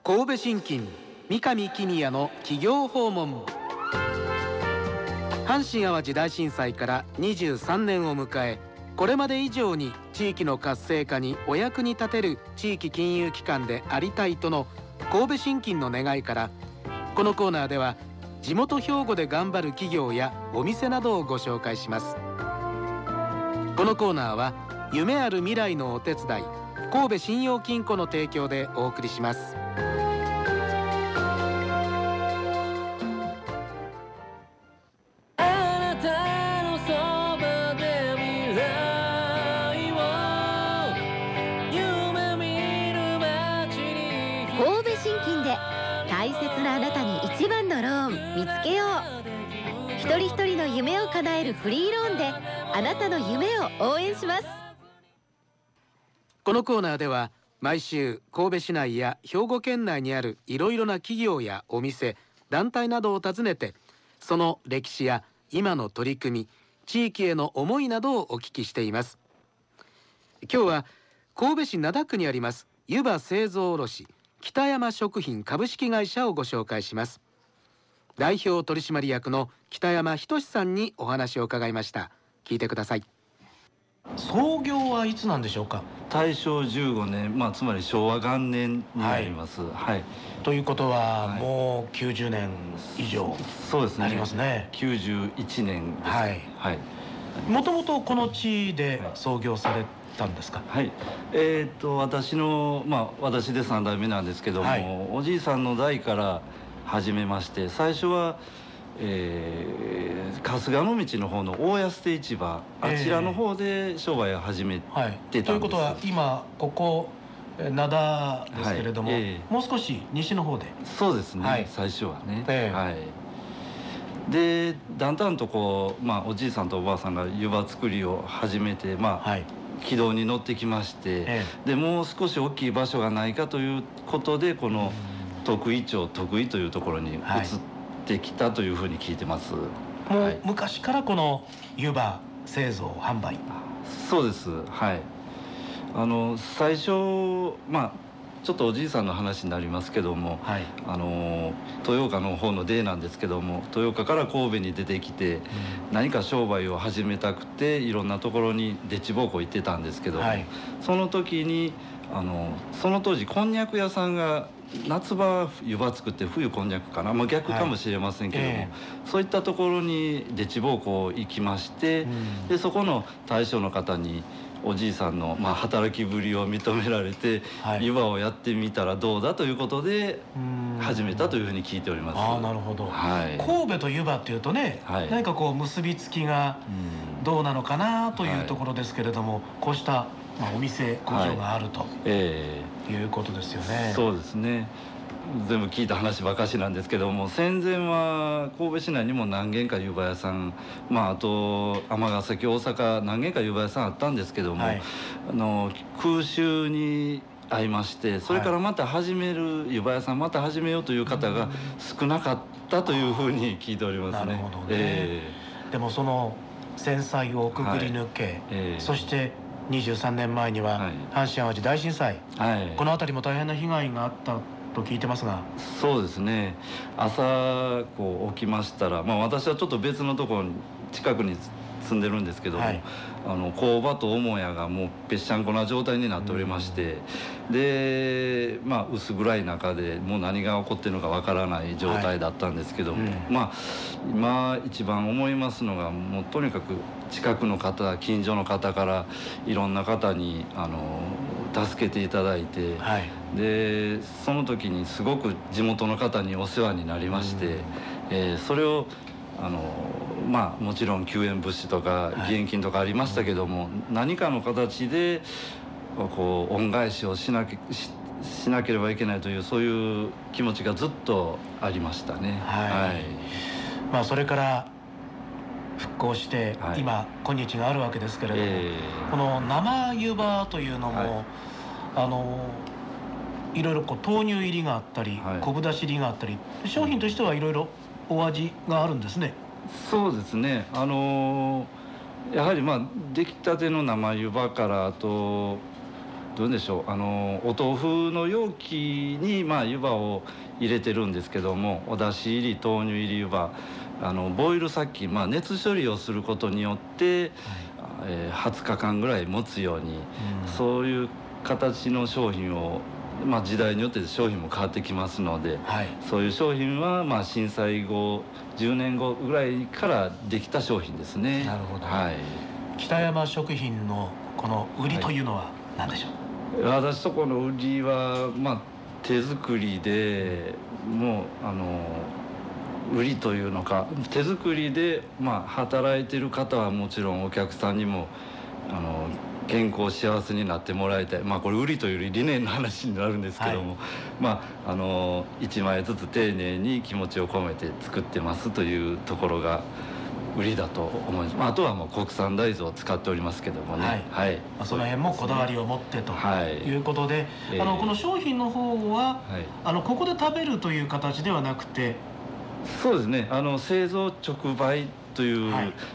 神戸信金三上公也の企業訪問。阪神・淡路大震災から23年を迎え、これまで以上に地域の活性化にお役に立てる地域金融機関でありたいとの神戸信金の願いから、このコーナーでは地元兵庫で頑張る企業やお店などをご紹介します。このコーナーは夢ある未来のお手伝い、神戸信用金庫の提供でお送りします。 神戸信金で大切なあなたに一番のローン見つけよう。一人一人の夢を叶えるフリーローンであなたの夢を応援します。 このコーナーでは毎週神戸市内や兵庫県内にあるいろいろな企業やお店、団体などを訪ねて、その歴史や今の取り組み、地域への思いなどをお聞きしています。今日は神戸市灘区にあります湯葉製造卸北山食品株式会社をご紹介します。代表取締役の北山仁さんにお話を伺いました。聞いてください。創業はいつなんでしょうか？ 大正15年、つまり昭和元年になります。はい。 ということは、もう90年以上そうですね。 ありますね。 91年です。 はい。 はい。 もともとこの地で創業されたんですか？ はい。私の私で3代目なんですけども、おじいさんの代から始めまして、最初は春日の道の方の大安手市場、あちらの方で商売を始めてたんです。 ということは今ここ灘ですけれども、もう少し西の方で。そうですね、最初はね。はい。でだんだんとおじいさんとおばあさんが湯葉作りを始めて、軌道に乗ってきまして、でもう少し大きい場所がないかということで、この徳井町徳井というところに移ってきたというふうに聞いてます。 もう昔からこの湯葉製造販売。 そうです。はい。最初ちょっとおじいさんの話になりますけども、豊岡の方の出なんですけども、豊岡から神戸に出てきて、何か商売を始めたくていろんなところにでちぼうこ行ってたんですけども、その時にその当時こんにゃく屋さんが夏場湯葉作って冬こんにゃくかな、逆かもしれませんけども、そういったところにでちぼうこ行きまして、でそこの大将の方におじいさんの働きぶりを認められて、湯葉をやってみたらどうだということで始めたというふうに聞いております。 ああ、なるほど。神戸と湯葉っていうとね、何か結びつきがどうなのかなというところですけれども、こうしたお店工場があるということですよね。 そうですね。全部聞いた話ばかしなんですけども、戦前は神戸市内にも何軒か湯葉屋さん、あと尼崎、大阪何軒か湯葉屋さんあったんですけども、空襲に遭いまして、それからまた始める湯葉屋さんまた始めようという方が少なかったというふうに聞いておりますね。 なるほどね。でもその戦災をくぐり抜け、そして23年前には阪神・淡路大震災、この辺りも大変な被害があったと聞いてますが。 そうですね。朝起きましたら、私はちょっと別のところに近くに住んでるんですけども、工場と母屋がもうぺっしゃんこな状態になっておりまして、で薄暗い中でもう何が起こってるのかわからない状態だったんですけども、今一番思いますのが、もうとにかく近くの方、近所の方からいろんな方に助けていただいて、でその時にすごく地元の方にお世話になりまして、それをもちろん救援物資とか義援金とかありましたけども、何かの形で恩返しをしなければいけないという、そういう気持ちがずっとありましたね。 それから復興して、今今日があるわけですけれども、この生湯葉というのも、いろいろ豆乳入りがあったり、昆布だし入りがあったり、商品としてはいろいろお味があるんですね。 そうですね。やはり出来たての生湯葉から、あとどうでしょう、お豆腐の容器に湯葉を入れてるんですけども、おだし入り豆乳入り湯葉、ボイル殺菌、熱処理をすることによって、20日間ぐらい持つように、そういう形の商品を、時代によって商品も変わってきますので、そういう商品は震災後10年後ぐらいからできた商品ですね。 なるほど、北山食品のこの売りというのは何でしょう？ 私とこの売りは、手作りで、もう売りというのか、手作りで、働いてる方はもちろん、お客さんにも健康幸せになってもらいたい、これ売りというより理念の話になるんですけども、1枚ずつ丁寧に気持ちを込めて作ってますというところが売りだと思います。あとはもう国産大豆を使っておりますけどもね、 その辺もこだわりを持ってということで、この商品の方は、ここで食べるという形ではなくて、 そうですね、製造直売という、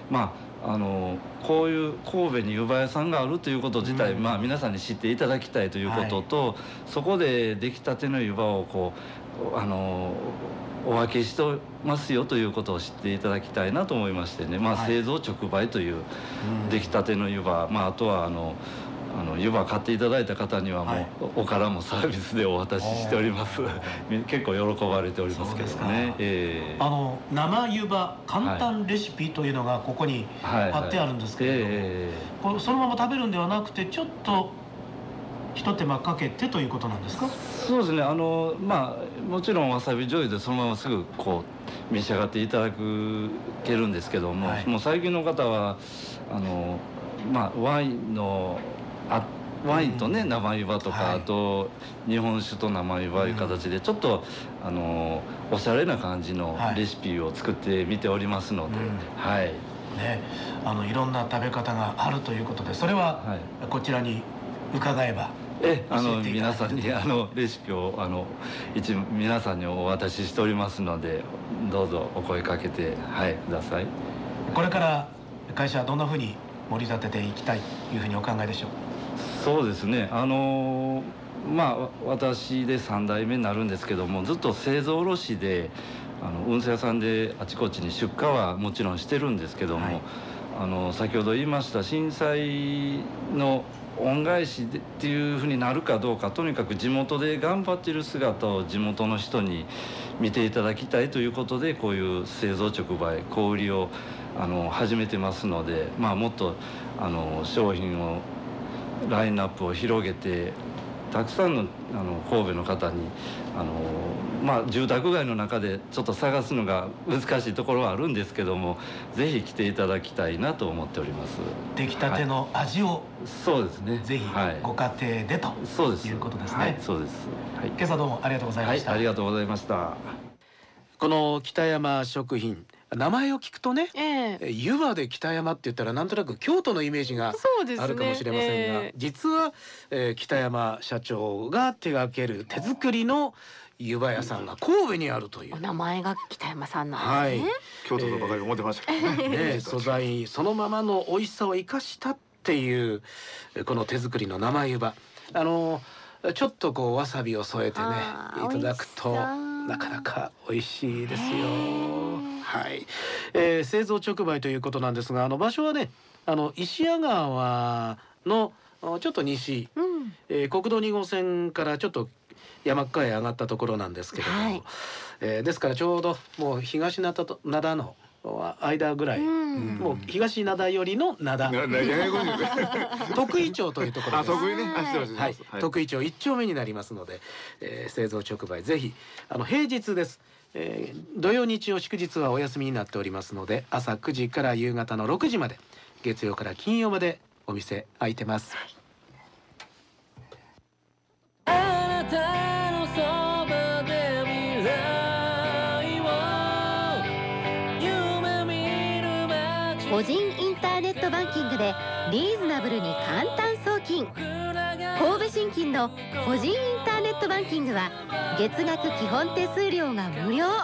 こういう神戸に湯葉屋さんがあるということ自体、皆さんに知っていただきたいということと、そこで出来たての湯葉をお分けしてますよということを知っていただきたいなと思いましてね、製造直売という出来たての湯葉、あとは湯葉買っていただいた方にはもう、おからもサービスでお渡ししております。結構喜ばれておりますけどね。 生湯葉簡単レシピというのがここに貼ってあるんですけれども、そのまま食べるんではなくて、ちょっと一手間かけてということなんですか？ そうですね、もちろんわさび醤油でそのまますぐ召し上がっていただけるんですけども、もう最近の方はワインとね、生湯葉とか、あと日本酒と生湯葉いう形でちょっとおしゃれな感じのレシピを作ってみておりますので、 いろんな食べ方があるということで、それはこちらに伺えば皆さんにレシピを皆さんにお渡ししておりますので、どうぞお声かけてください。 これから会社はどんなふうに盛り立てていきたいというふうにお考えでしょう？ そうですね、私で3代目になるんですけども、ずっと製造卸で運送屋さんであちこちに出荷はもちろんしてるんですけども、先ほど言いました震災の恩返しっていうふうになるかどうか、とにかく地元で頑張っている姿を地元の人に見ていただきたいということで、こういう製造直売小売りを始めてますので、もっと商品をラインナップを広げて、たくさんの神戸の方に住宅街の中でちょっと探すのが難しいところはあるんですけども、ぜひ来ていただきたいなと思っております。 出来たての味を、 そうですね、 ぜひご家庭でということですね。 そうです。 今朝どうもありがとうございました。 ありがとうございました。 この北山食品、名前を聞くとね、湯葉で北山って言ったらなんとなく京都のイメージがあるかもしれませんが、実は、北山社長が手掛ける手作りの湯葉屋さんが神戸にあるという。 お名前が北山さんなんですね。 京都とばかり思ってましたけどね。 素材そのままの美味しさを生かしたっていうこの手作りの生湯葉、ちょっとわさびを添えてねいただくとなかなか美味しいですよ。製造直売ということなんですが、場所はね、石屋川のちょっと西、国道2号線からちょっと山っかへ上がったところなんですけれども、ですからちょうどもう東灘と灘の間ぐらい、もう東灘よりの灘徳井町というところです。徳井町1丁目になりますので、製造直売ぜひ平日です。土曜日曜祝日はお休みになっておりますので、朝9時から夕方の6時まで、月曜から金曜までお店開いてます。あなたのそばで未来を夢見る街、個人インターネットバンキングでリーズナブルに簡単送金。神戸信金の個人インターネットバンキングは月額基本手数料が無料。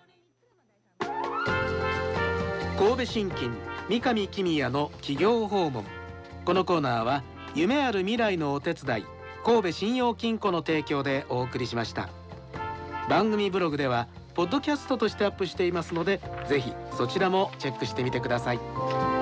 神戸信金三上公也の企業訪問。このコーナーは夢ある未来のお手伝い、 神戸信用金庫の提供でお送りしました。番組ブログではポッドキャストとしてアップしていますので、ぜひそちらもチェックしてみてください。